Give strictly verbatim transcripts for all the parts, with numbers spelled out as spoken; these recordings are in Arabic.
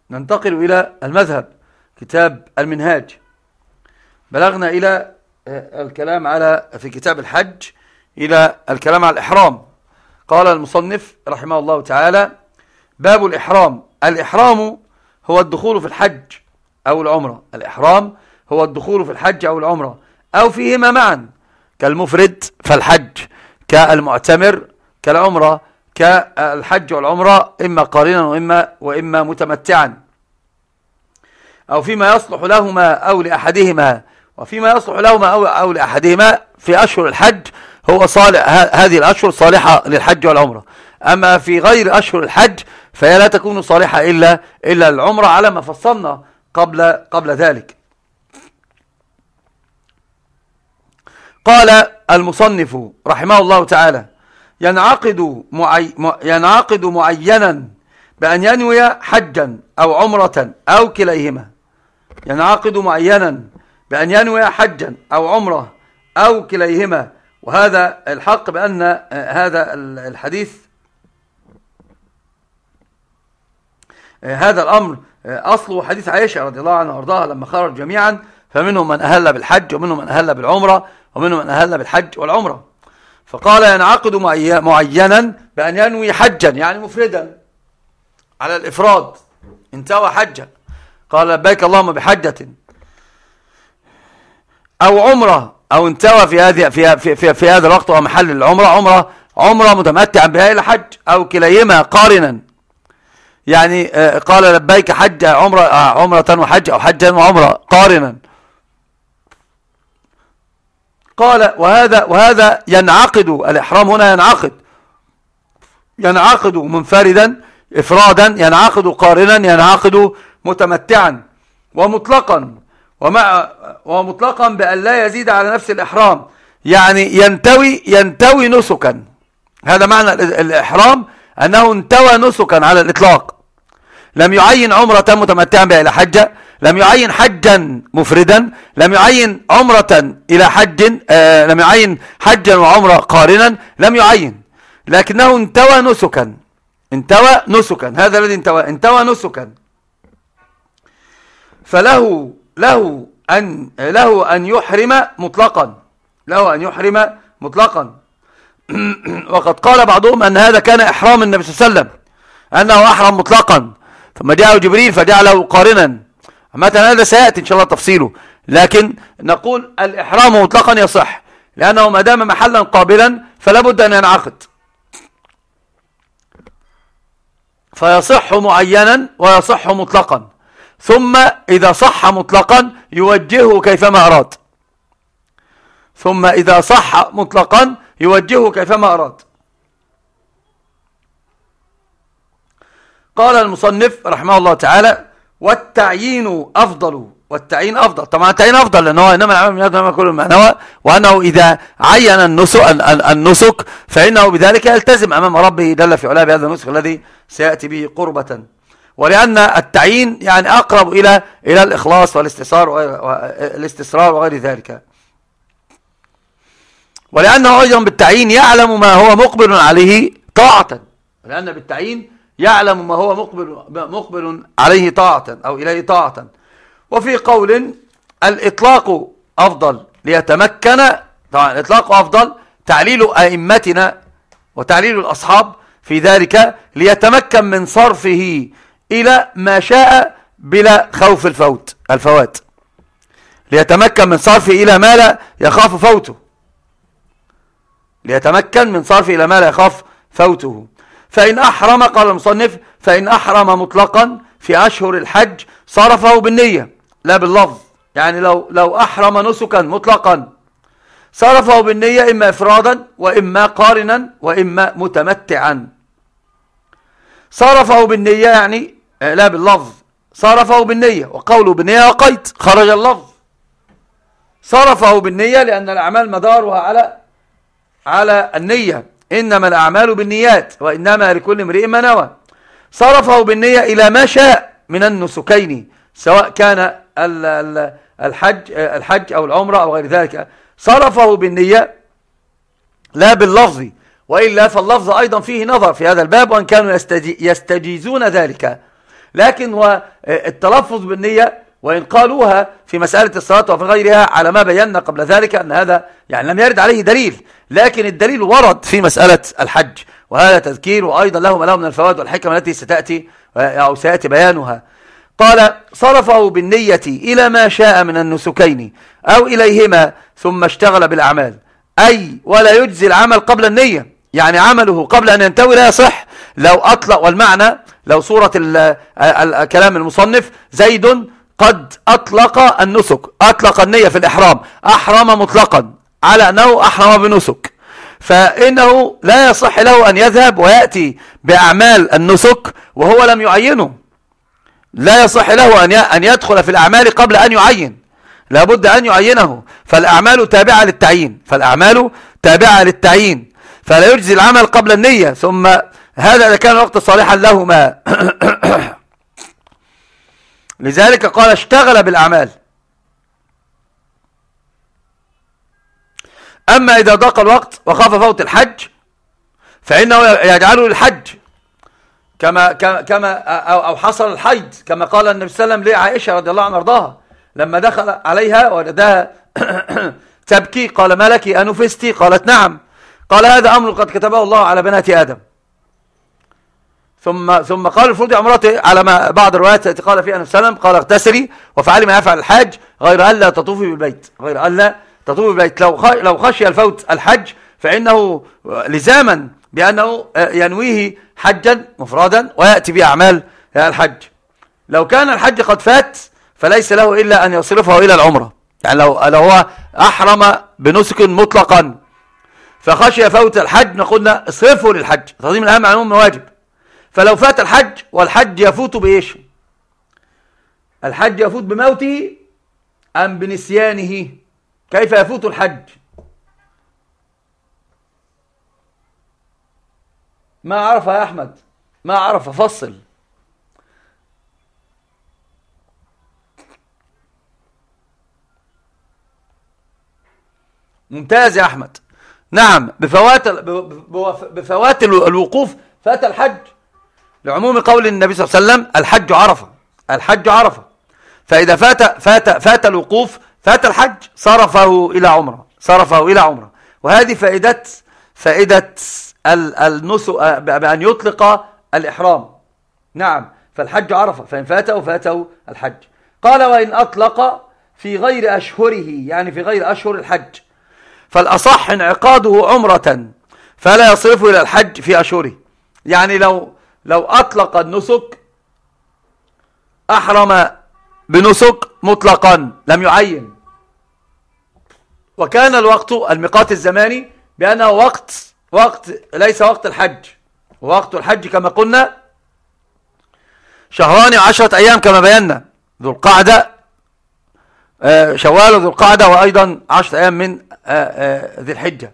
ننتقل إلى المذهب، كتاب المنهاج. بلغنا إلى الكلام على في كتاب الحج إلى الكلام على الإحرام. قال المصنف رحمه الله تعالى: باب الإحرام. الإحرام هو الدخول في الحج أو العمرة. الإحرام هو الدخول في الحج أو العمرة أو فيهما معا، كالمفرد فالحج، كالمعتمر كالعمرة، كالحج والعمرة إما قارنا وإما, وإما متمتعا، أو فيما يصلح لهما أو لأحدهما. وفيما يصلح لهما أو, أو لأحدهما في أشهر الحج هو صالح، هذه الأشهر صالحة للحج والعمرة. أما في غير أشهر الحج فهي لا تكون صالحة إلا, إلا العمرة على ما فصلنا قبل, قبل ذلك. قال المصنف رحمه الله تعالى: ينعقد, معي ينعقد معينا بأن ينوي حجا أو عمرة أو كليهما. ينعقد معينا بأن ينوي حجا أو عمرة أو كليهما. وهذا الحق بأن هذا الحديث، هذا الأمر أصله حديث عائشة رضي الله عنها وارضاها لما خرج جميعا، فمنهم من أهل بالحج ومنهم من أهل بالعمرة ومنهم من أهل بالحج والعمرة. فقال: ينعقد معينا بأن ينوي حجا، يعني مفردا على الإفراد، انتوى حجا، قال لبيك اللهم بحجة، أو عمرة، أو انتوى في هذه في في في, في هذا الوقت ومحل العمرة عمرة عمرة متمتعا بها إلى حج، أو كليهما قارنا، يعني قال لبيك حج عمرة عمرة وحج، أو حجا وعمرة قارنا. قال: وهذا وهذا ينعقد الإحرام هنا، ينعقد ينعقد منفردا إفرادا، ينعقد قارنا، ينعقد متمتعا، ومطلقا ومع ومطلقا بأن لا يزيد على نفس الإحرام، يعني ينتوي ينتوي نسكا. هذا معنى الإحرام، أنه انتوى نسكا على الإطلاق، لم يعين عمرة متمتعا بها إلى حجة، لم يعين حجا مفردا، لم يعين عمرة إلى حج، آه لم يعين حجا وعمرة قارنا، لم يعين، لكنه انتوى نسكا انتوى نسكا هذا الذي انتوى انتوى نسكا. فله له أن له أن يحرم مطلقا له أن يحرم مطلقا وقد قال بعضهم أن هذا كان إحرام النبي صلى الله عليه وسلم، أنه أحرم مطلقا ثم جاءه جبريل فجعله قارنا. مثلا هذا سيأتي إن شاء الله تفصيله، لكن نقول الإحرام مطلقا يصح، لأنه ما دام محلا قابلا فلا بد أن ينعقد، فيصح معينا ويصح مطلقا، ثم إذا صح مطلقا يوجهه كيفما أراد ثم إذا صح مطلقا يوجهه كيفما أراد. قال المصنف رحمه الله تعالى: والتعيين أفضل. والتعيين أفضل، طبعا التعيين أفضل لأنه إنما العمل كل ما نوى، وأنه إذا عين النسك, النسك فإنه بذلك يلتزم أمام ربه جل في علاه بهذا النسك الذي سيأتي به قربة. ولأن التعيين يعني أقرب إلى إلى الإخلاص والاستسرار والاستسرار وغير ذلك. ولأنه أيضا بالتعيين يعلم ما هو مقبل عليه طاعة، لأن بالتعيين يعلم ما هو مقبل مقبل عليه طاعة أو إليه طاعة. وفي قول الإطلاق أفضل ليتمكن، طبعا الإطلاق أفضل، تعليل أئمتنا وتعليل الأصحاب في ذلك ليتمكن من صرفه إلى ما شاء بلا خوف الفوت الفوات ليتمكن من صرفه إلى ما لا يخاف فوته ليتمكن من صرفه إلى ما لا يخاف فوته فإن أحرم، قال المصنف: فإن أحرم مطلقا في أشهر الحج صرفه بالنية لا باللفظ، يعني لو لو أحرم نسكا مطلقا صرفه بالنية، إما إفرادا وإما قارنا وإما متمتعا. صرفه بالنية يعني لا باللفظ، صرفه بالنية، وقوله بالنية وقيد خرج اللفظ. صرفه بالنية لأن الأعمال مدارها على على النية، إنما الأعمال بالنيات وإنما لكل امرئ ما نوى. صرفه بالنية إلى ما شاء من النسكين، سواء كان الحج الحج أو العمرة أو غير ذلك، صرفه بالنية لا باللفظ، وإلا فاللفظ أيضا فيه نظر في هذا الباب، وأن كانوا يستجيزون ذلك، لكن هو التلفظ بالنية وإن قالوها في مسألة الصلاة وفي غيرها على ما بينا قبل ذلك أن هذا يعني لم يرد عليه دليل، لكن الدليل ورد في مسألة الحج، وهذا تذكير وأيضا له ما له من الفوائد والحكم التي ستأتي أو سيأتي بيانها. قال صرفه بالنية إلى ما شاء من النسكين أو إليهما ثم اشتغل بالأعمال، أي ولا يجزي العمل قبل النية، يعني عمله قبل أن ينتوي لا يصح لو أطلق. والمعنى لو صورة الكلام المصنف زيد قد أطلق النسك، أطلق النية في الإحرام، أحرم مطلقا على أنه أحرم بنسك، فإنه لا يصح له أن يذهب ويأتي بأعمال النسك وهو لم يعينه. لا يصح له أن يدخل في الأعمال قبل أن يعين، لابد أن يعينه. فالأعمال تابعة للتعيين، فالأعمال تابعة للتعيين، فلا يجزي العمل قبل النية. ثم هذا إذا كان الوقت صالحا لهما. لذلك قال اشتغل بالأعمال. أما إذا ضاق الوقت وخاف فوت الحج فإنه يجعله للحج، كما كما أو حصل الحيض، كما قال النبي صلى الله عليه وسلم لعائشة رضي الله عنها وارضاها لما دخل عليها وجدها تبكي، قال ما لك أنفستي؟ قالت نعم. قال هذا أمر قد كتبه الله على بنات آدم. ثم ثم قال الفرض عمرته على ما بعض الروايات التي قال فيها النبي صلى الله عليه وسلم، قال اغتسلي وفعلي ما يفعل الحاج غير ألا تطوفي بالبيت، غير ألا تطوفي بالبيت. لو لو خشي الفوت الحج فإنه لزاما بأنه ينويه حجا مفردا ويأتي بأعمال الحج. لو كان الحج قد فات فليس له إلا أن يصرفه إلى العمرة، يعني لو لو هو أحرم بنسك مطلقا فخشي فوت الحج نقول اصرفه للحج، تقديم الأهم على العموم واجب. فلو فات الحج، والحج يفوت بإيش؟ الحج يفوت بموته أم بنسيانه؟ كيف يفوت الحج؟ ما عرف يا أحمد، ما عرف، فصل. ممتاز يا أحمد. نعم، بفوات بفوات الوقوف فات الحج، لعموم قول النبي صلى الله عليه وسلم الحج عرفة، الحج عرفة. فإذا فات فات فات الوقوف فات الحج، صرفه إلى عمرة، صرفه إلى عمرة. وهذه فائدة فائدة النسك بأن يطلق الإحرام. نعم، فالحج عرفة، فإن فاته فاته الحج. قال وإن أطلق في غير أشهره، يعني في غير أشهر الحج، فالأصح انعقاده عمرة فلا يصرفه إلى الحج في أشهره. يعني لو لو أطلق النسك، أحرم بنسك مطلقا لم يعين، وكان الوقت الميقات الزماني بأنه وقت وقت ليس وقت الحج، ووقت الحج كما قلنا شهران وعشرة أيام كما بينا، ذو القعدة شوال وذو القعدة وأيضا عشرة أيام من ذي الحجة.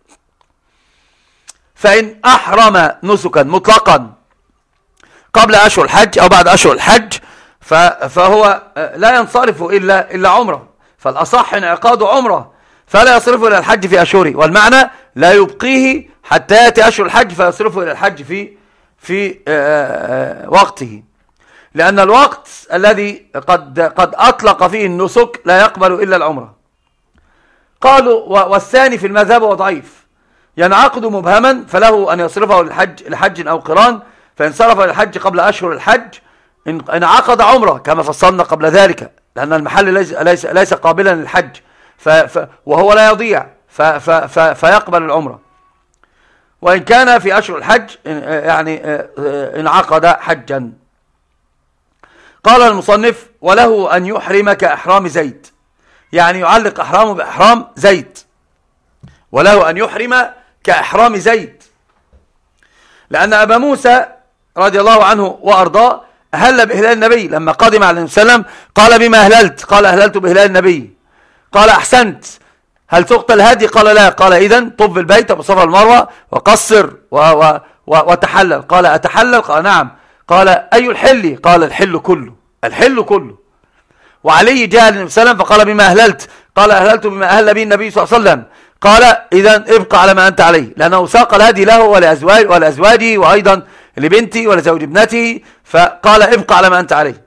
فإن أحرم نسكا مطلقا قبل أشهر الحج أو بعد أشهر الحج فهو لا ينصرف إلا إلا عمره، فالأصح انعقاد عمره فلا يصرفه إلى الحج في أشهره. والمعنى لا يبقيه حتى يأتي أشهر الحج فيصرفه إلى الحج في في وقته، لأن الوقت الذي قد قد أطلق فيه النسك لا يقبل إلا العمرة. قالوا والثاني في المذهب وضعيف، ينعقد مبهما فله أن يصرفه للحج لحج أو قران، فإن صرف للحج قبل أشهر الحج انعقد عمرة كما فصلنا قبل ذلك، لأن المحل ليس ليس ليس قابلا للحج ف ف وهو لا يضيع ف ف ف فيقبل العمرة. وإن كان في أشهر الحج يعني انعقد حجا. قال المصنف وله أن يحرم كإحرام زيد، يعني يعلق أحرامه بإحرام زيد، وله أن يحرم كإحرام زيد، لأن أبا موسى رضي الله عنه وأرضاه أهل بإهلال النبي لما قدم عليه السلام، قال بما أهللت؟ قال أهللت بإهلال النبي. قال أحسنت، هل تقتل هدي؟ قال لا. قال إذن طب البيت بصفا المروة وقصر و و و وتحلل. قال أتحلل؟ قال نعم. قال أي الحل؟ قال الحل كله، الحل كله. وعلي جاء النبي صلى الله عليه وسلم فقال بما أهللت؟ قال أهللت بما أهل به النبي صلى الله عليه وسلم. قال إذن ابقى على ما أنت عليه، لأنه ساق الهدي له ولأزواج ولأزواجه وأيضا لبنتي ولا زوج ابنتي، فقال ابقى على ما أنت عليه.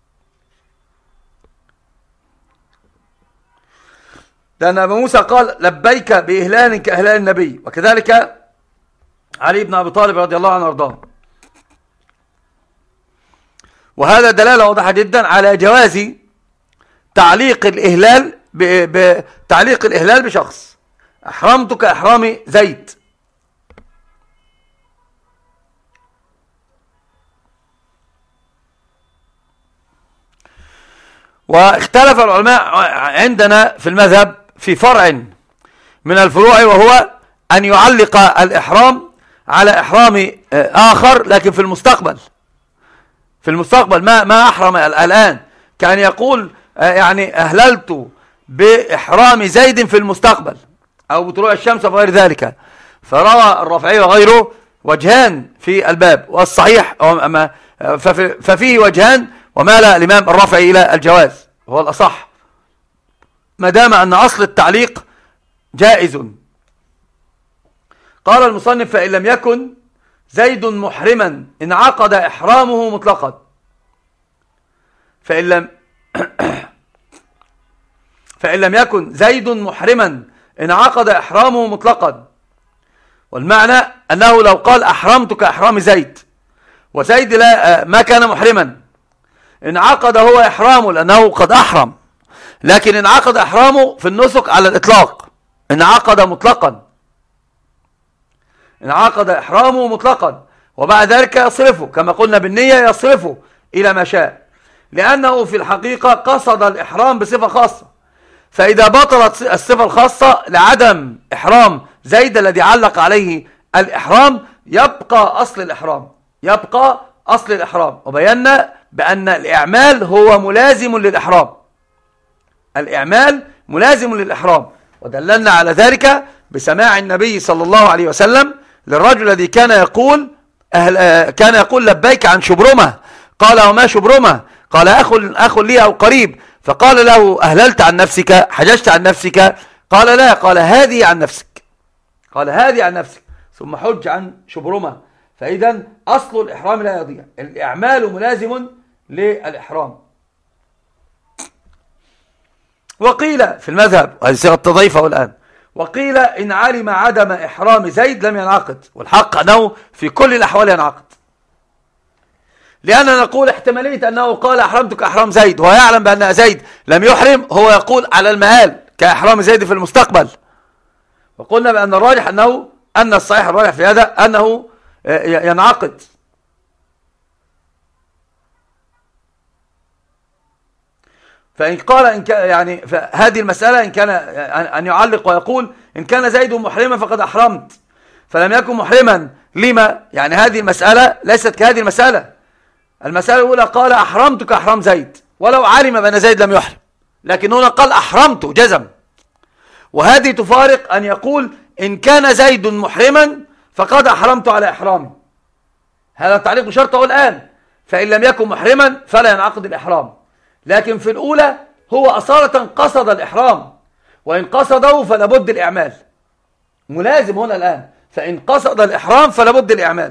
لأن أبو موسى قال لبيك بإهلال كإهلال النبي، وكذلك علي بن أبي طالب رضي الله عنه وارضاه. وهذا دلالة واضحة جدا على جواز تعليق الإهلال بتعليق الإهلال بشخص. أحرمتك إحرام زيد. واختلف العلماء عندنا في المذهب في فرع من الفروع، وهو أن يعلق الإحرام على إحرام آخر لكن في المستقبل. في المستقبل ما ما أحرم الآن، كان يقول يعني أهللت بإحرام زيد في المستقبل أو بطلوع الشمس وغير ذلك. فروى الرافعي وغيره وجهان في الباب، والصحيح ففيه وجهان، ومال الإمام الرافعي إلى الجواز هو الأصح، ما دام أن أصل التعليق جائز. قال المصنف فإن لم يكن زيد محرما انعقد إحرامه مطلقا. فإن لم فإن لم يكن زيد محرما انعقد إحرامه مطلقا. والمعنى أنه لو قال أحرمتك إحرام زيد وزيد لا ما كان محرما، انعقد هو إحرامه لأنه قد أحرم، لكن انعقد إحرامه في النسك على الإطلاق، انعقد مطلقا، انعقد إحرامه مطلقا، وبعد ذلك يصرفه كما قلنا بالنية، يصرفه إلى ما شاء، لأنه في الحقيقة قصد الإحرام بصفة خاصة. فإذا بطلت الصفة الخاصة لعدم إحرام زيد الذي علق عليه الإحرام، يبقى أصل الإحرام، يبقى أصل الإحرام. وبينا بأن الإعمال هو ملازم للإحرام، الإعمال ملازم للإحرام، ودللنا على ذلك بسماع النبي صلى الله عليه وسلم للرجل الذي كان يقول أهل كان يقول لبيك عن شبرمة. قال وما شبرمة؟ قال أخ أخ لي أو قريب. فقال له أهللت عن نفسك، حججت عن نفسك؟ قال لا، قال هذه عن نفسك، قال هذه عن نفسك ثم حج عن شبرمة. فإذا أصل الإحرام لا يضيع، الإعمال ملازم للإحرام. وقيل في المذهب، وهذه صيغة تضيفه الآن، وقيل إن علم عدم إحرام زيد لم ينعقد، والحق أنه في كل الأحوال ينعقد، لأننا نقول احتمالية أنه قال أحرمتك أحرام زيد وهو يعلم بأن زيد لم يحرم، هو يقول على المآل كإحرام زيد في المستقبل. وقلنا بأن الراجح أنه أن الصحيح الراجح في هذا أنه ينعقد. فإن قال إن كان يعني هذه المسألة إن كان أن يعلق ويقول إن كان زيد محرما فقد أحرمت، فلم يكن محرما لما؟ يعني هذه المسألة ليست كهذه المسألة. المسألة الأولى قال أحرمتك أحرام زيد ولو علم بأن زيد لم يحرم، لكن هنا قال أحرمت جزم. وهذه تفارق أن يقول إن كان زيد محرما فقد أحرمت على إحرامي، هذا التعليق بشرطه الآن، فإن لم يكن محرما فلا ينعقد الإحرام. لكن في الأولى هو أصالة قصد الإحرام، وإن قصده فلابد الإعمال، ملازم هنا الآن، فإن قصد الإحرام فلابد الإعمال.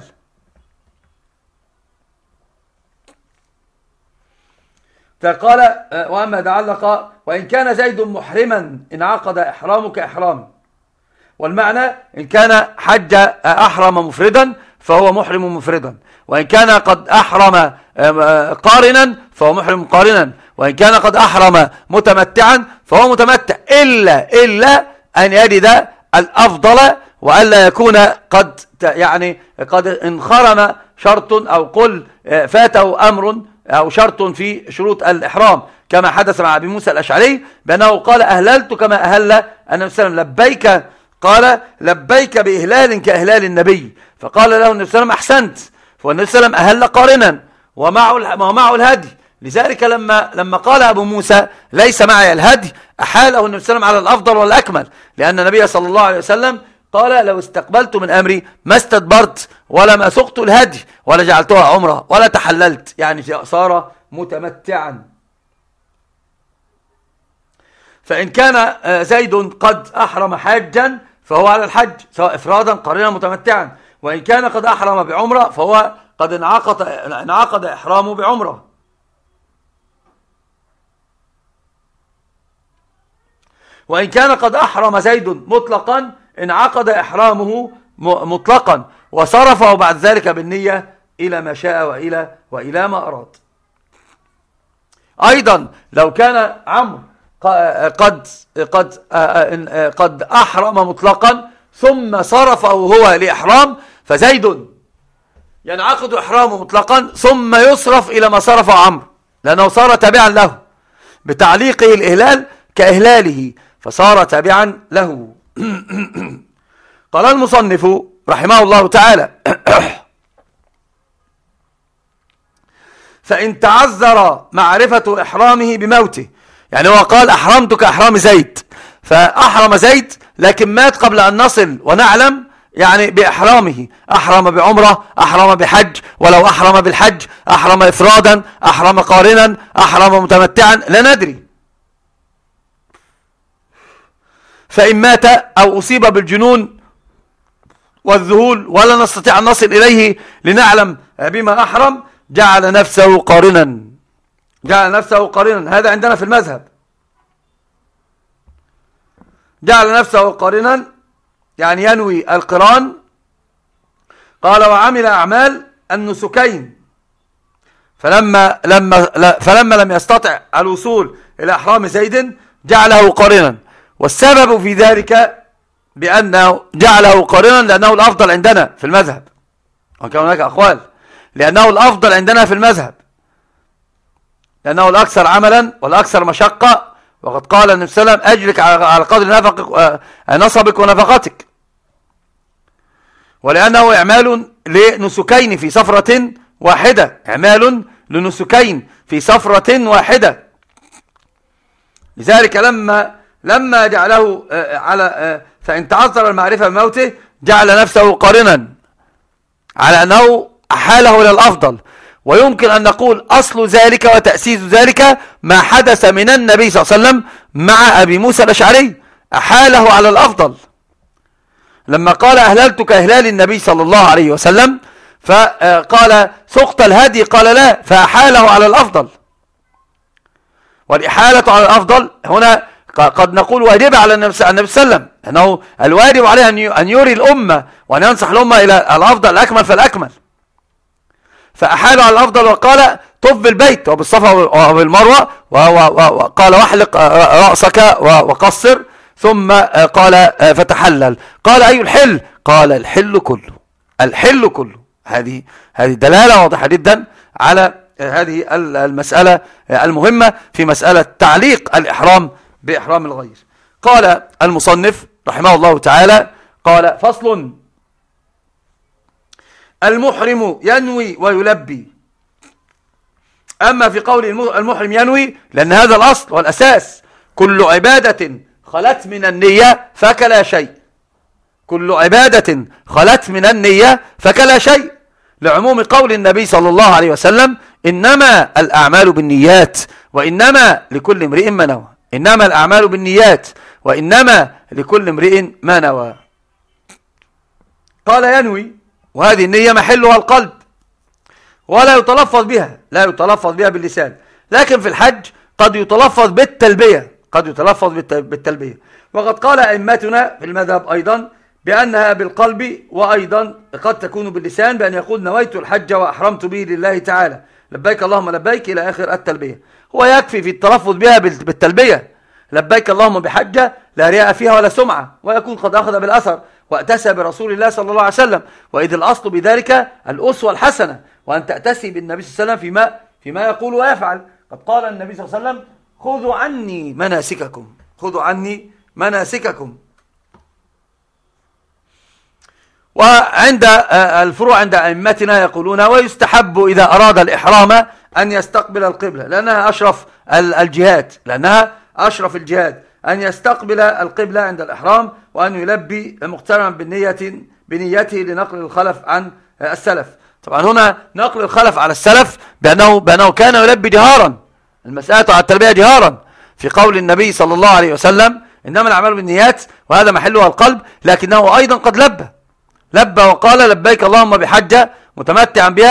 فقال وأما تعلق وإن كان زيد محرما انعقد إحرامك إحرام، والمعنى إن كان حج أحرم مفردا فهو محرم مفردا، وإن كان قد أحرم قارنا فهو محرم قارنا، وإن كان قد أحرم متمتعا فهو متمتع، إلا إلا أن يجد الأفضل وألا يكون قد يعني قد انخرم شرط أو قل فاته أمر أو شرط في شروط الإحرام، كما حدث مع أبي موسى الأشعري بأنه قال أهللت كما أهل النبي صلى الله عليه وسلم، لبيك، قال لبيك بإهلال كإهلال النبي، فقال له النبي صلى الله عليه وسلم أحسنت، فالنبي صلى الله عليه وسلم أهل قارنا ومعه ومعه الهدي. لذلك لما لما قال أبو موسى ليس معي الهدي أحاله النبي صلى الله عليه وسلم على الأفضل والأكمل، لأن النبي صلى الله عليه وسلم قال لو استقبلت من أمري ما استدبرت ولا ما سقت الهدي ولا جعلتها عمره ولا تحللت، يعني صار متمتعا. فإن كان زيد قد أحرم حاجا فهو على الحج سواء إفرادا قارنا متمتعا، وإن كان قد أحرم بعمره فهو قد انعقد, انعقد إحرامه بعمرة. وإن كان قد أحرم زيد مطلقا انعقد إحرامه مطلقا وصرفه بعد ذلك بالنية إلى ما شاء وإلى, وإلى ما أراد. أيضا لو كان عمرو قد, قد, قد أحرم مطلقا ثم صرفه هو لإحرام، فزيد ينعقد إحرامه مطلقا ثم يصرف إلى ما صرفه عمرو، لأنه صار تابعا له بتعليقه الإهلال كإهلاله، فصار تابعا له. قال المصنف رحمه الله تعالى: فإن تعذر معرفة إحرامه بموته، يعني هو قال أحرمت كأحرام زيد، فأحرم زيد لكن مات قبل أن نصل ونعلم يعني بإحرامه، أحرم بعمرة، أحرم بحج، ولو أحرم بالحج أحرم إفرادا، أحرم قارنا، أحرم متمتعا، لا ندري. فإن مات أو أصيب بالجنون والذهول ولا نستطيع أن نصل إليه لنعلم بما أحرم، جعل نفسه قارنا، جعل نفسه قارنا. هذا عندنا في المذهب، جعل نفسه قارنا يعني ينوي القران. قال: وعمل أعمال النسكين، فلما لما فلما لم يستطع الوصول إلى إحرام زيد جعله قارنا. والسبب في ذلك بأنه جعله قارنا لأنه الأفضل عندنا في المذهب، وكان هناك أقوال، لأنه الأفضل عندنا في المذهب، لأنه الأكثر عملا والأكثر مشقة. وقد قال النبي صلى الله عليه وسلم: أجرك على قدر نفق نصبك ونفقتك. ولأنه إعمال لنسكين في سفرة واحدة، إعمال لنسكين في سفرة واحدة. لذلك لما لما جعله على فإن تعذر المعرفة بموته جعل نفسه قارنا على أنه أحاله إلى الأفضل. ويمكن أن نقول أصل ذلك وتأسيس ذلك ما حدث من النبي صلى الله عليه وسلم مع أبي موسى الأشعري، أحاله على الأفضل لما قال: أهللتك إهلال النبي صلى الله عليه وسلم، فقال: سقط الهدي، قال: لا، فأحاله على الأفضل. والإحالة على الأفضل هنا قد نقول واجب على النبي صلى الله عليه وسلم، أنه الواجب عليه أن يري الأمة وأن ينصح الأمة إلى الأفضل الأكمل فالأكمل، فأحال على الأفضل وقال: طف بالبيت وبالصفا وبالمروة، وقال: واحلق رأسك وقصر، ثم قال: فتحلل. قال: أي الحل؟ قال: الحل كله، الحل كله. هذه هذه دلالة واضحة جدا على هذه المسألة المهمة في مسألة تعليق الإحرام بإحرام الغير. قال المصنف رحمه الله تعالى: قال: فصل: المحرم ينوي ويلبي. أما في قول المحرم ينوي، لأن هذا الأصل والأساس، كل عبادة خلت من النية فكلا شيء، كل عبادة خلت من النية فكلا شيء، لعموم قول النبي صلى الله عليه وسلم: إنما الأعمال بالنيات وإنما لكل امرئ ما نوى، إنما الأعمال بالنيات وإنما لكل امرئ ما نوى. قال: ينوي، وهذه النية محلها القلب ولا يتلفظ بها، لا يتلفظ بها باللسان، لكن في الحج قد يتلفظ بالتلبية، قد يتلفظ بالتلبية. وقد قال أئمتنا في المذهب أيضا بأنها بالقلب، وأيضا قد تكون باللسان، بأن يقول: نويت الحج وأحرمت به لله تعالى، لبيك اللهم لبيك، إلى آخر التلبية. هو يكفي في التلفظ بها بالتلبية: لبيك اللهم بحجة لا رياء فيها ولا سمعة، ويكون قد أخذ بالأثر وأتسى برسول الله صلى الله عليه وسلم. وإذ الأصل بذلك الأسوة الحسنة، وأن تأتسي بالنبي صلى الله عليه وسلم فيما, فيما يقول ويفعل. قد قال النبي صلى الله عليه وسلم: خذوا عني مناسككم، خذوا عني مناسككم. وعند الفروع عند أئمتنا يقولون: ويستحب إذا أراد الإحرام أن يستقبل القبلة، لأنها أشرف الجهاد، لأنها أشرف الجهاد، أن يستقبل القبلة عند الإحرام، وأن يلبي مقترنا بالنية بنيته لنقل الخلف عن السلف. طبعا هنا نقل الخلف على السلف بأنه, بأنه كان يلبي جهارا، المسألة على التلبية جهارا، في قول النبي صلى الله عليه وسلم: إنما الأعمال بالنيات، وهذا محلها القلب، لكنه أيضا قد لبى لبى وقال: لبيك اللهم بحجة متمتعا بها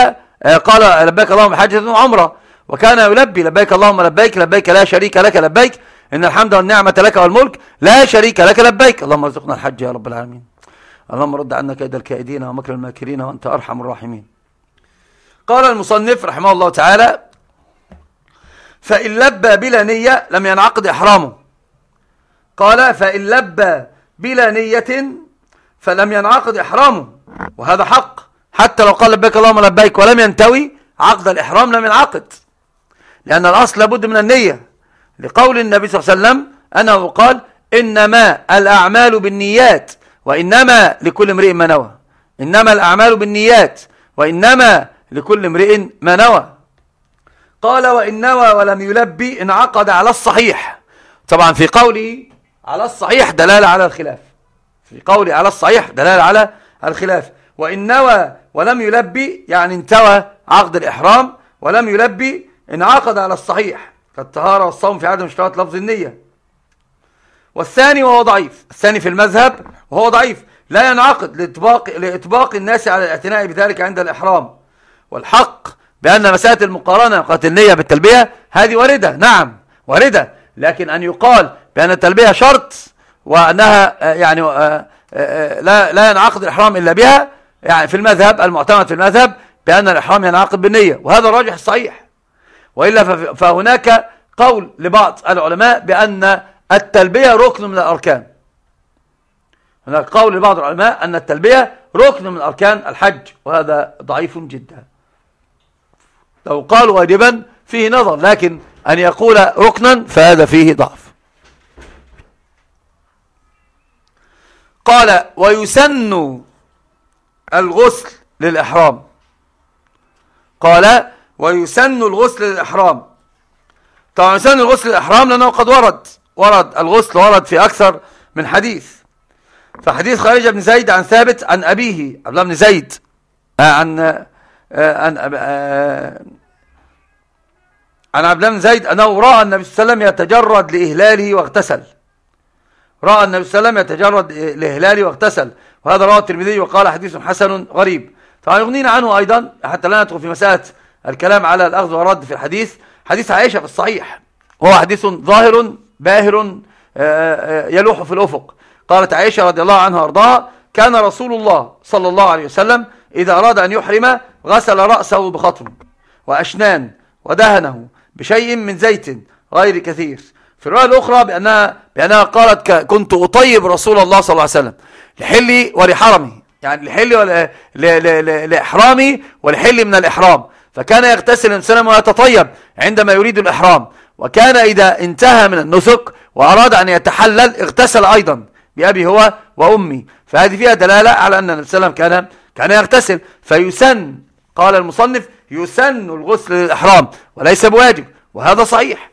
قال لبيك اللهم حجة وعمرة، وكان يلبي لبيك اللهم لبيك لبيك لا شريك لك لبيك إن الحمد والنعمة لك والملك لا شريك لك لبيك. اللهم ارزقنا الحج يا رب العالمين. اللهم رد عنا كيد الكائدين ومكر الماكرين وأنت أرحم الراحمين. قال المصنف رحمه الله تعالى: فإن لبى بلا نية لم ينعقد إحرامه. قال: فإن لبى بلا نية فلم ينعقد إحرامه، وهذا حق، حتى لو قال لبيك اللهم لبيك ولم ينتوي عقد الإحرام لم ينعقد، لأن الأصل لابد من النية، لقول النبي صلى الله عليه وسلم أنه قال: إنما الأعمال بالنيات وإنما لكل امرئ ما نوى. إنما الأعمال بالنيات وإنما لكل امرئ ما نوى. قال: وإن نوى ولم يلبي انعقد على الصحيح. طبعا في قوله على الصحيح دلالة على الخلاف، في قوله على الصحيح دلالة على الخلاف. وإن نوى ولم يلبي يعني انتوى عقد الإحرام ولم يلبي انعقد على الصحيح، كالطهارة والصوم في عدم اشتراط لفظ النية. والثاني وهو ضعيف، الثاني في المذهب وهو ضعيف، لا ينعقد لإطباق, لإطباق الناس على الاعتناء بذلك عند الإحرام. والحق بأن مسألة المقارنة قالت النية بالتلبية هذه واردة، نعم واردة، لكن أن يقال بأن التلبية شرط وأنها يعني لا لا ينعقد الإحرام إلا بها، يعني في المذهب المعتمد في المذهب بأن الإحرام ينعقد بالنية، وهذا الراجح الصحيح. وإلا فهناك قول لبعض العلماء بأن التلبية ركن من الأركان. هناك قول لبعض العلماء أن التلبية ركن من أركان الحج، وهذا ضعيف جدا. لو قال واجبا فيه نظر، لكن أن يقول ركنا فهذا فيه ضعف. قال: ويسن الغسل للإحرام. قال: ويسن الغسل للإحرام. طبعا يسن الغسل للإحرام لأنه قد ورد ورد الغسل ورد في أكثر من حديث. فحديث خارجة بن زيد عن ثابت عن أبيه عبد الله بن زيد آه عن آه عن آه عن عبد الله بن زيد أنه رأى النبي صلى الله عليه وسلم يتجرد لإهلاله واغتسل. رأى النبي صلى الله عليه وسلم يتجرد لإهلاله واغتسل، وهذا رواه الترمذي وقال حديث حسن غريب. طبعا يغنينا عنه أيضا حتى لا ندخل في مسألة الكلام على الأخذ والرد في الحديث، حديث عائشة في الصحيح، وهو حديث ظاهر باهر يلوح في الأفق. قالت عائشة رضي الله عنها وارضاها: كان رسول الله صلى الله عليه وسلم إذا أراد أن يحرم غسل رأسه بخطر وأشنان ودهنه بشيء من زيت غير كثير. في الرواية الأخرى بأنها, بأنها قالت: كنت أطيب رسول الله صلى الله عليه وسلم لحلي ولحرمي، يعني لحلي لإحرامي ولحلي من الإحرام. فكان يغتسل الإنسان ويتطيب عندما يريد الإحرام، وكان إذا انتهى من النسك وأراد أن يتحلل اغتسل أيضا بأبي هو وأمي. فهذه فيها دلالة على أن النبي صلى الله عليه وسلم كان كان يغتسل. فيسن، قال المصنف: يسن الغسل للإحرام وليس بواجب، وهذا صحيح.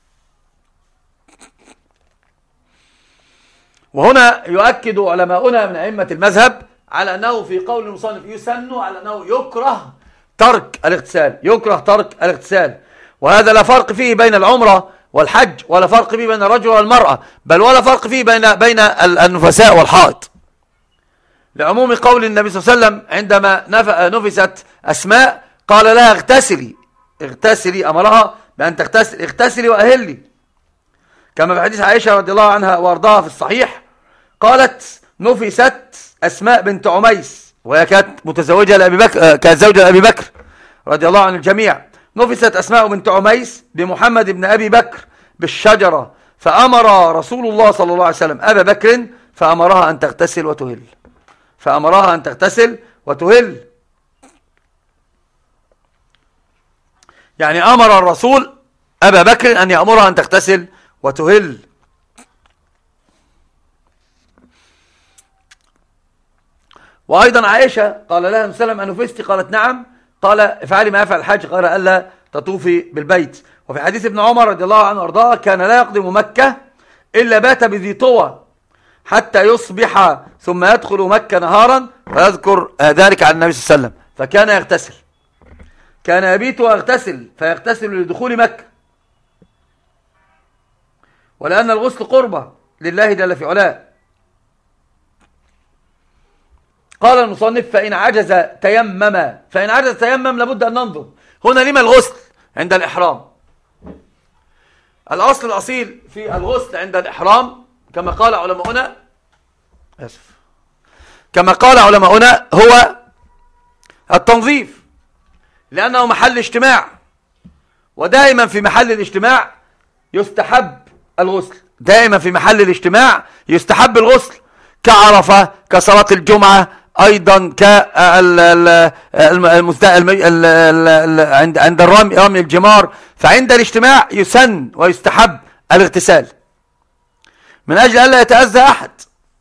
وهنا يؤكد علماؤنا من أئمة المذهب على أنه في قول المصنف يسن على أنه يكره ترك الاغتسال، يكره ترك الاغتسال. وهذا لا فرق فيه بين العمرة والحج، ولا فرق فيه بين الرجل والمرأة، بل ولا فرق فيه بين بين النفساء والحائض، لعموم قول النبي صلى الله عليه وسلم عندما نفست أسماء قال لها: اغتسلي اغتسلي، أمرها بأن تغتسل، اغتسلي وأهلي. كما في حديث عائشة رضي الله عنها وارضاها في الصحيح قالت: نفست أسماء بنت عميس، وهي كانت متزوجة لأبي بكر، كانت زوجة لأبي بكر رضي الله عن الجميع. نفست أسماء بنت عميس بمحمد بن أبي بكر بالشجرة، فأمر رسول الله صلى الله عليه وسلم أبا بكر فأمرها أن تغتسل وتهل، فأمرها أن تغتسل وتهل. يعني أمر الرسول أبا بكر أن يأمرها أن تغتسل وتهل. وأيضا عائشة قال لها النبي صلى الله عليه وسلم: أنفستي؟ قالت: نعم. قال: افعلي ما يفعل الحاج غير ألا تطوفي بالبيت. وفي حديث ابن عمر رضي الله عنه وارضاه: كان لا يقدم مكة إلا بات بذي طوى حتى يصبح ثم يدخل مكة نهارا فيذكر ذلك عن النبي صلى الله عليه وسلم، فكان يغتسل، كان يبيت ويغتسل فيغتسل لدخول مكة. ولأن الغسل قربة لله جل في علاه. قال المصنف فإن عجز تيمم. فإن عجز تيمم لابد أن ننظر هنا لما الغسل عند الإحرام. الأصل الأصيل في الغسل عند الإحرام كما قال علماؤنا أسف كما قال علماؤنا هو التنظيف، لأنه محل اجتماع، ودائما في محل الاجتماع يستحب الغسل. دائما في محل الاجتماع يستحب الغسل، كعرفة، كصلاة الجمعة، أيضا ك عند عند الرمي رمي الجمار. فعند الاجتماع يسن ويستحب الاغتسال من أجل ألا يتأذى أحد،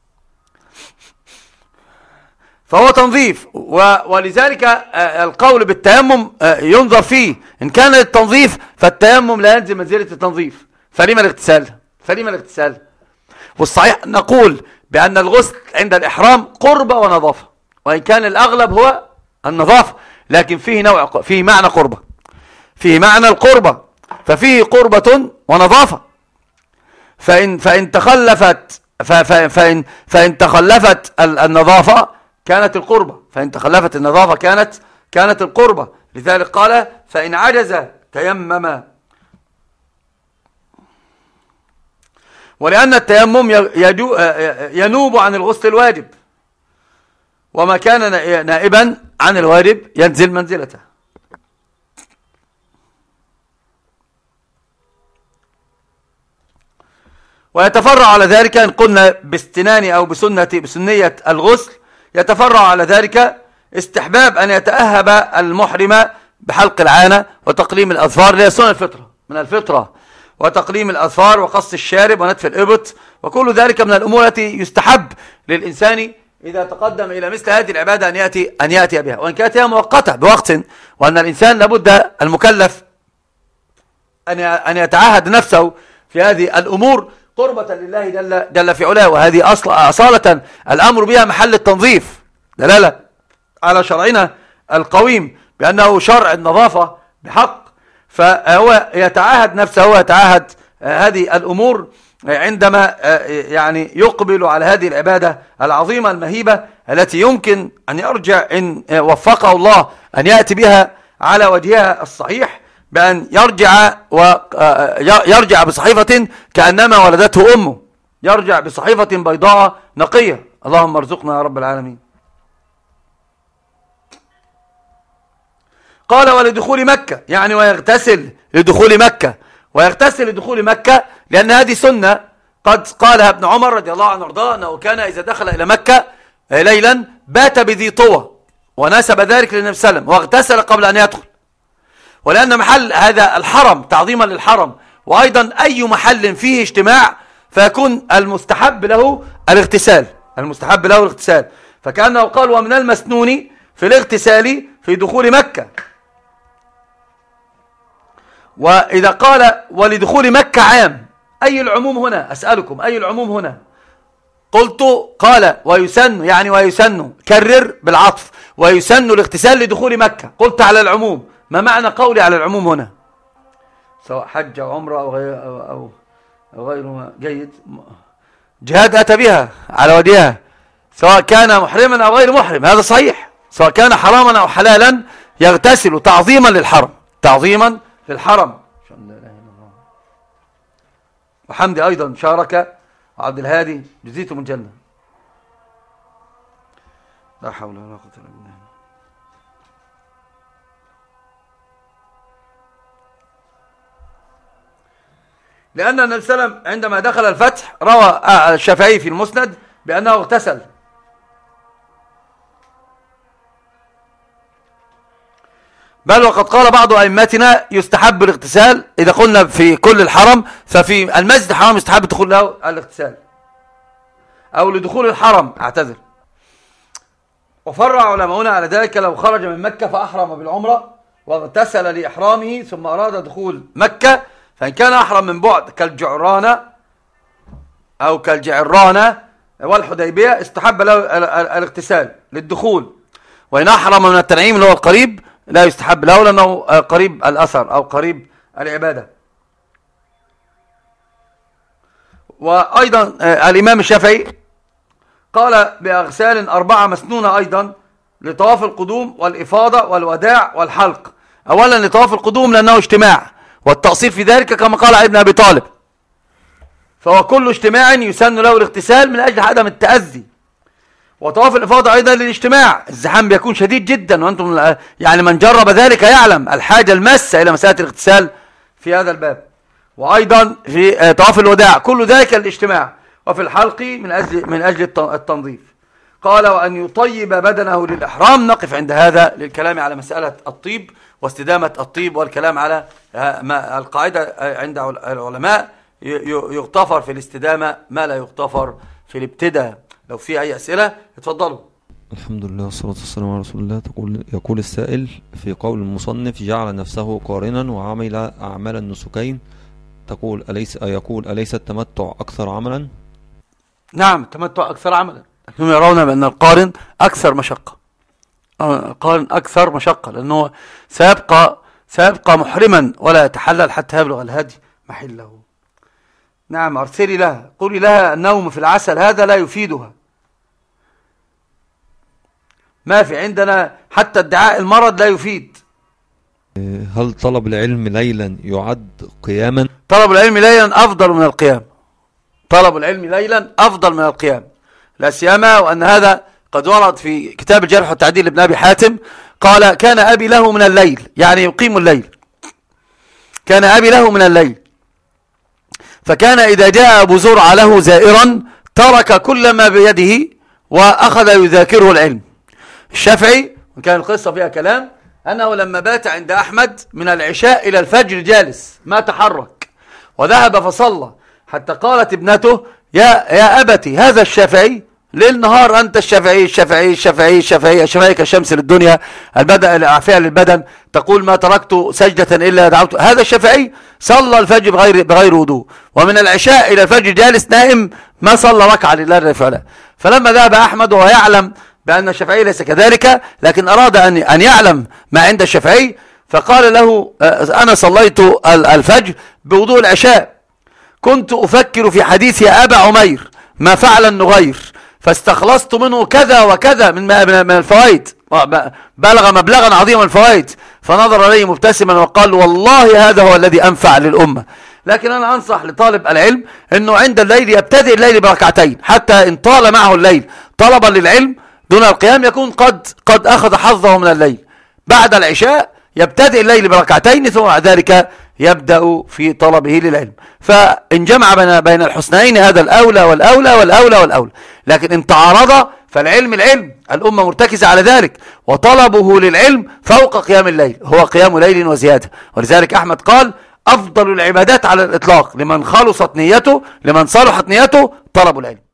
فهو تنظيف. ولذلك القول بالتيمم ينظر فيه، إن كان للتنظيف فالتيمم لا ينزل منزلة التنظيف، فلما الاغتسال فلما الاغتسال والصحيح نقول بأن الغسل عند الإحرام قربة ونظافة، وإن كان الأغلب هو النظافة، لكن فيه نوع فيه معنى قربة، فيه معنى القربة، ففيه قربة ونظافة. فإن فإن تخلفت فإن فإن تخلفت النظافة كانت القربة، فإن تخلفت النظافة كانت كانت القربة. لذلك قال فإن عجز تيمم. ولأن التيمم ينوب عن الغسل الواجب، وما كان نائبا عن الواجب ينزل منزلته. ويتفرع على ذلك إن قلنا باستنان أو بسنة بسنية الغسل، يتفرع على ذلك استحباب أن يتأهب المحرم بحلق العانة وتقليم الأظفار، اللي هي سنة الفطرة من الفطرة، وتقليم الأظفار وقص الشارب ونتف الإبط، وكل ذلك من الأمور التي يستحب للإنسان إذا تقدم إلى مثل هذه العبادة أن يأتي أن يأتي بها، وإن كانت هي مؤقتة بوقت، وأن الإنسان لابد المكلف أن أن يتعهد نفسه في هذه الأمور قربة لله جل جل في علاه. وهذه أصل أصالة الأمر بها محل التنظيف، دلالة على شرعنا القويم بأنه شرع النظافة بحق. فهو يتعاهد نفسه ويتعاهد هذه الأمور عندما يعني يقبل على هذه العبادة العظيمة المهيبة التي يمكن أن يرجع إن وفقه الله أن يأتي بها على وجهها الصحيح، بأن يرجع ويرجع بصحيفة كأنما ولدته أمه، يرجع بصحيفة بيضاء نقية. اللهم ارزقنا يا رب العالمين. قال ولدخول مكة، يعني ويغتسل لدخول مكة، ويغتسل لدخول مكة لأن هذه سنة قد قالها ابن عمر رضي الله عنه وارضاه، أنه كان إذا دخل إلى مكة ليلا بات بذي طوى، ونسب ذلك للنبي صلى الله عليه وسلم، واغتسل قبل أن يدخل. ولأن محل هذا الحرم تعظيما للحرم، وأيضا أي محل فيه اجتماع فيكون المستحب له الاغتسال، المستحب له الاغتسال. فكأنه قال ومن المسنون في الاغتسال في دخول مكة. وإذا قال ولدخول مكة عام، أي العموم هنا؟ أسألكم أي العموم هنا؟ قلت قال ويسن، يعني ويسن كرر بالعطف، ويسن الاغتسال لدخول مكة. قلت على العموم، ما معنى قولي على العموم هنا؟ سواء حج أو عمره أو غير أو, أو, أو غيره جيد، جهاد أتى بها على وجهها، سواء كان محرما أو غير محرم، هذا صحيح. سواء كان حراما أو حلالا يغتسل تعظيما للحرم، تعظيما للحرم. وحمدي أيضا شارك وعبد الهادي جزيتم الجنة. لا حول ولا قوة إلا بالله. لأن النبي صلى الله عليه وسلم عندما دخل الفتح روى الشافعي في المسند بأنه اغتسل، بل وقد قال بعض أئمتنا يستحب الاغتسال. إذا قلنا في كل الحرم ففي المسجد الحرام يستحب دخول له الاغتسال، أو لدخول الحرم اعتذر. وفرع علماؤنا على ذلك لو خرج من مكة فأحرم بالعمرة واغتسل لإحرامه ثم أراد دخول مكة، فإن كان أحرم من بعد كالجعرانة أو كالجعرانة والحديبية استحب له الاغتسال للدخول. وإن أحرم من التنعيم اللي هو القريب لا يستحب له، لأنه قريب الأثر أو قريب العبادة. وأيضا الإمام الشافعي قال بأغسال أربعة مسنونة أيضا لطواف القدوم والإفاضة والوداع والحلق. أولا لطواف القدوم لأنه اجتماع، والتقصير في ذلك كما قال ابن أبي طالب، فهو كل اجتماع يسن له الاغتسال من أجل عدم التأذي. وطواف الإفاضة أيضا للاجتماع، الزحام بيكون شديد جدا، وأنتم يعني من جرب ذلك يعلم الحاجة الماسة إلى مسألة الاغتسال في هذا الباب. وأيضا في طواف الوداع كل ذلك للاجتماع. وفي الحلق من أجل, من أجل التنظيف. قال وأن يطيب بدنه للإحرام. نقف عند هذا للكلام على مسألة الطيب واستدامة الطيب، والكلام على ما القاعدة عند العلماء يغتفر في الاستدامة ما لا يغتفر في الابتداء. لو في أي أسئلة اتفضلوا. الحمد لله والصلاة والسلام على رسول الله. تقول يقول السائل في قول المصنف جعل نفسه قارنا وعمل أعمال النسكين، تقول أليس يقول أليس التمتع أكثر عملا؟ نعم التمتع أكثر عملا، لكنهم يرون بأن القارن أكثر مشقة. القارن أكثر مشقة لأنه سيبقى سيبقى محرما ولا يتحلل حتى يبلغ الهدي محله. نعم أرسلي لها، قولي لها النوم في العسل هذا لا يفيدها. ما في عندنا حتى ادعاء المرض لا يفيد. هل طلب العلم ليلا يعد قياما؟ طلب العلم ليلا أفضل من القيام. طلب العلم ليلا أفضل من القيام، لا سيما وأن هذا قد ورد في كتاب الجرح والتعديل لابن أبي حاتم. قال كان أبي له من الليل، يعني يقيم الليل. كان أبي له من الليل، فكان إذا جاء أبو زرعة له زائرا ترك كل ما بيده وأخذ يذاكره العلم. الشافعي وكان القصة فيها كلام أنه لما بات عند أحمد من العشاء إلى الفجر جالس ما تحرك، وذهب فصلى حتى قالت ابنته يا يا أبتي هذا الشافعي ليل نهار أنت الشافعي الشافعي الشافعي الشافعي الشافعي كالشمس للدنيا البدن العافية للبدن، تقول ما تركت سجدة إلا دعوت. هذا الشافعي صلى الفجر بغير بغير وضوء، ومن العشاء إلى الفجر جالس نائم ما صلى ركعة لله رفعله. فلما ذهب أحمد وهو يعلم بأن الشافعي ليس كذلك، لكن أراد أن أن يعلم ما عند الشافعي، فقال له أنا صليت الفجر بوضوء العشاء، كنت أفكر في حديث يا أبا عمير ما فعل النغير، فاستخلصت منه كذا وكذا من من الفوائد، بلغ مبلغا عظيما الفوائد. فنظر إليه مبتسما وقال والله هذا هو الذي أنفع للأمة. لكن أنا أنصح لطالب العلم أنه عند الليل يبتدئ الليل بركعتين، حتى إن طال معه الليل طلبا للعلم دون القيام يكون قد قد أخذ حظه من الليل. بعد العشاء يبتدئ الليل بركعتين، ثم بعد ذلك يبدأ في طلبه للعلم. فإن جمع بين بين الحسنين هذا الأولى والأولى والأولى والأولى. لكن إن تعارض فالعلم العلم، الأمة مرتكزة على ذلك، وطلبه للعلم فوق قيام الليل هو قيام ليل وزيادة. ولذلك أحمد قال أفضل العبادات على الإطلاق لمن خلصت نيته، لمن صلحت نيته طلب العلم.